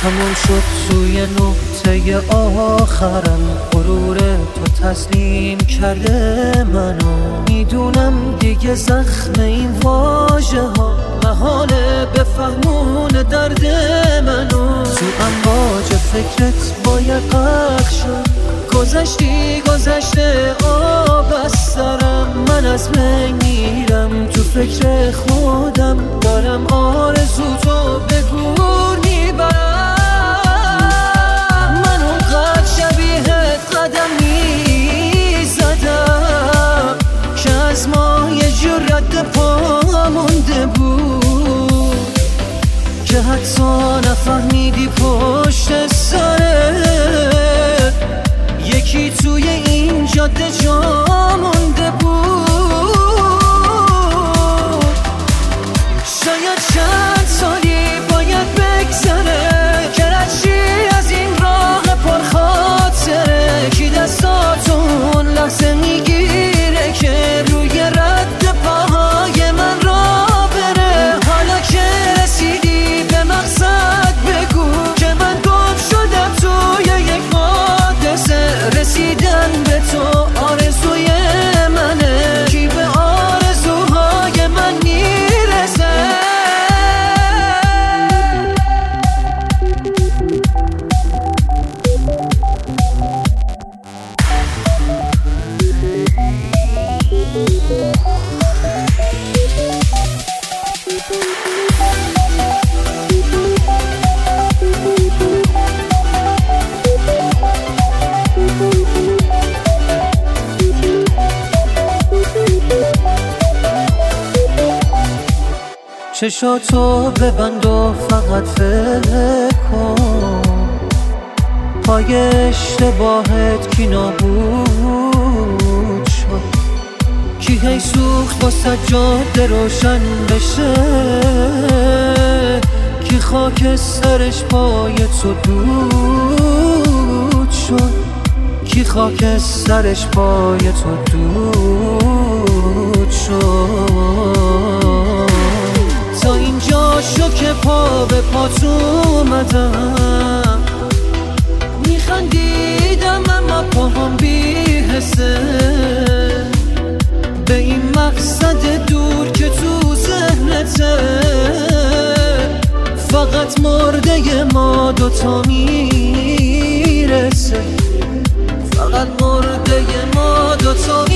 تموم شد توی نقطه آخرم، غرور تو تسلیم کرده منو. میدونم دیگه زخم این واژه ها محاله بفهمون درد منو. تو امواج فکرت باید غرق شد، گذشته آب از سرم. من از بین میرم تو فکر خودم، دارم آرزو تو به گور میبرم. من اونقدر شبیهت قدم میزدم که از ما یه جور رد پا مونده بود، که حتی نفهمیدی پشت سرت یکی توی این جاده جا مونده بود. شاید چند سالی باید بگذره که رشی از این راه پرخاطره، کی دستاتون لحظه میگیره که روی رد پاهای من را بره. حالا که رسیدی به مقصد بگو که من گم شدم توی یک حادثه. رسیدن به تو آرزوی منه، کی به آرزوهای من میرسه. چشاتو ببند و فقط فکر کن، پای اشتباهت کی نابود شد، کی هی سوخت واسه جاده روشن بشه، کی خاک سرش پای تو دود شد، کی خاک سرش پای تو دود شد. تا اینجا شو که پا به پات اومدم، میخندیدم اما پاهم بی‌حسه به این مقصد دور که تو ذهنته. فقط مرده ما دوتا میرسه، فقط مرده ما دوتا میرسه.